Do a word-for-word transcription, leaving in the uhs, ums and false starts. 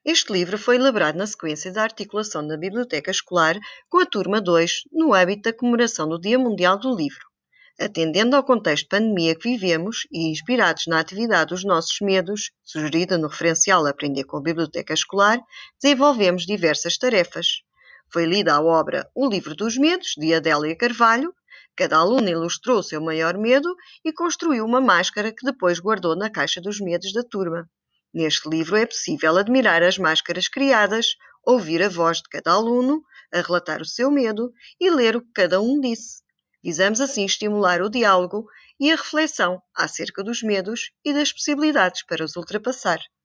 Este livro foi elaborado na sequência da articulação da biblioteca escolar com a turma dois, no âmbito da comemoração do Dia Mundial do Livro. Atendendo ao contexto de pandemia que vivemos e inspirados na atividade dos nossos medos, sugerida no referencial Aprender com a Biblioteca Escolar, desenvolvemos diversas tarefas. Foi lida a obra O Livro dos Medos, de Adélia Carvalho. Cada aluno ilustrou o seu maior medo e construiu uma máscara que depois guardou na caixa dos medos da turma. Neste livro é possível admirar as máscaras criadas, ouvir a voz de cada aluno, a relatar o seu medo e ler o que cada um disse. Visamos assim estimular o diálogo e a reflexão acerca dos medos e das possibilidades para os ultrapassar.